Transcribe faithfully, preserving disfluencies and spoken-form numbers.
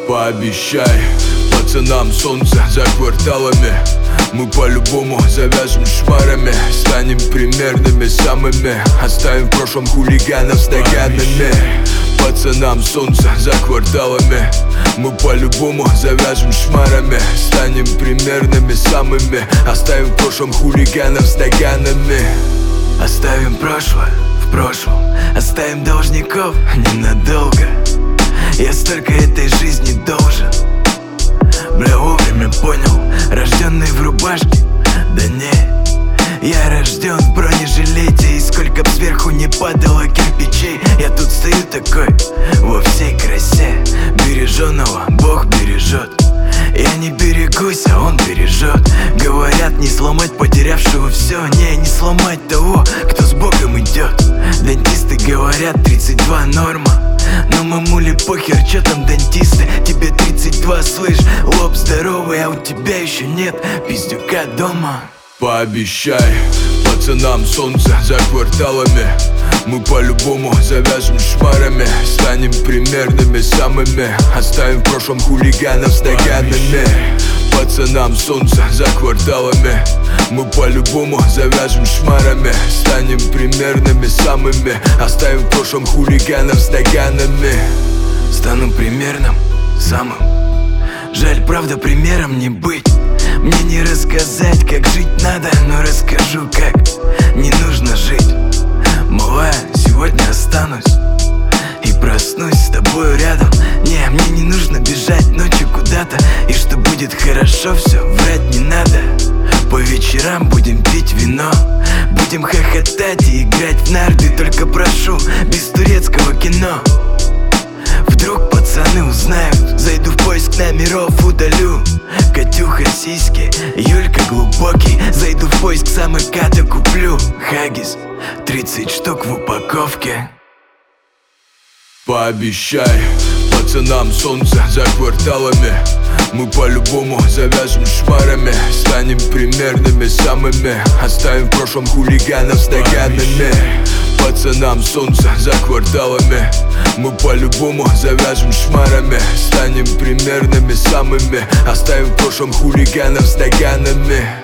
Пообещай пацанам солнце за кварталами. Мы по-любому завяжем шмарами, станем примерными самыми, оставим в прошлом хулиганов с наганами. Пацанам солнце за кварталами. Мы по-любому завяжем шмарами, станем примерными самыми, оставим в прошлом хулиганов с наганами. Оставим прошлое в прошлом, оставим должников ненадолго. Я столько этой жизни должен. Бля, вовремя понял, рожденный в рубашке. Да не, я рожден в бронежилете. И сколько б сверху не падало кирпичей, я тут стою такой во всей красе. Береженого Бог бережет. Я не берегусь, а он бережет. Говорят, не сломать потерявшего все. Не, не сломать того, кто с Богом идет. Дантисты говорят, тридцать два норма. Но мамуле похер, чё там дантисты. Тебе тридцать два, слышь, лоб здоровый, а у тебя еще нет пиздюка дома. Пообещай пацанам солнце за кварталами. Мы по-любому завяжем шмарами, станем примерными самыми, оставим в прошлом хулиганов с наганами. Пацанам солнце за кварталами. Мы по-любому завяжем шмарами, станем примерными самыми, оставим в прошлом хулиганов с наганами. Стану примерным самым. Жаль, правда, примером не быть. Мне не рассказать, как жить надо, но расскажу, как не нужно жить. Малая, сегодня останусь и проснусь с тобою рядом. Не, мне не нужно бежать ночью куда-то, и что будет хорошо, все, врать не надо. По вечерам будем пить вино, будем хохотать и играть в нарды. Только прошу, без турецкого кино. Вдруг пацаны узнают, зайду в поиск номеров, удалю Катюха сиськи, Юлька глубокий. Зайду в поиск самоката, куплю хаггис, тридцать штук в упаковке. Пообещай пацанам солнце за кварталами. Мы по-любому завяжем шмарами, станем примерными самыми, оставим в прошлом хулиганов с наганами. Пацанам солнце за кварталами. Мы по-любому завяжем шмарами, станем примерными самыми, оставим в прошлом хулиганов с наганами.